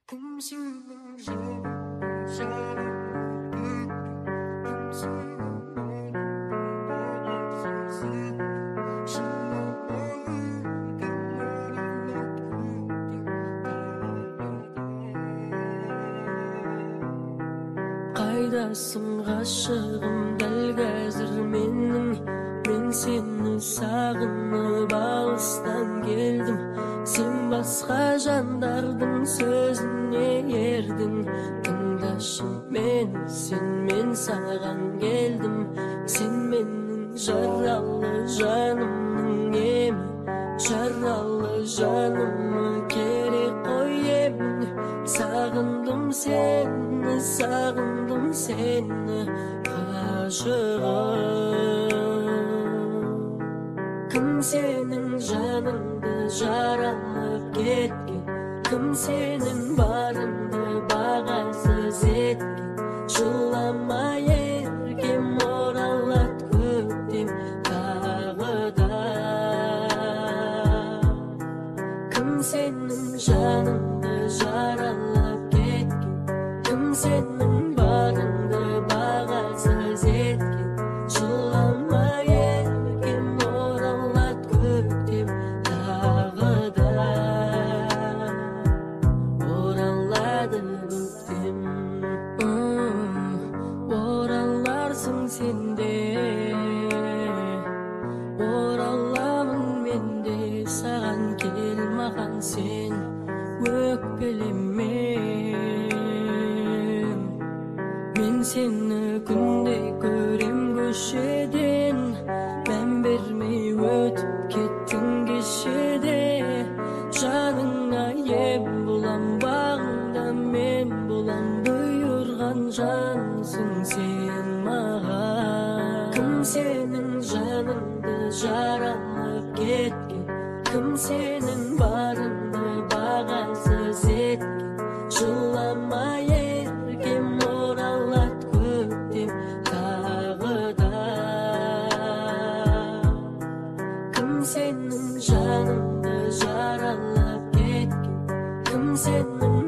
Қайдасың ғашығым дәл қазір менің, мен сені сағынып алыстан келдім. Сен басқа жандардың сөзіне ердің. Тыңдашы мені, мен саған келдім. Сен менің жаралы жанымның емі, жаралы жаныма керек қой емін. Сағындым сені ғашығым. Кім сенің жаныңды жаралап кеткен, кім сенің барыңды бағасыз еткен. Жыламай еркем оралат көктем тағы да. Кім сенің жаныңды жаралап кеткен, кім сенің барыңды бағасыз еткен. Жыламай еркем оралат көктем тағы да. Оралады көктем, ораларсың сен де, ораламын мен де. Саған кел маған сен өкпелеме. Мен сені күнде көрем көшеден, мән бермей өтіп кеттің кешеде. Жаныңа ем болам, бағыңда мен болам, бұйырған жансың сен маған. Кім сенің жаныңды жаралап кеткен, кім сенің барыңды бағасыз еткен. Жыламай еркем оралат көктем тағы да. Кім сенің жаныңды жаралап кеткен, кім сенің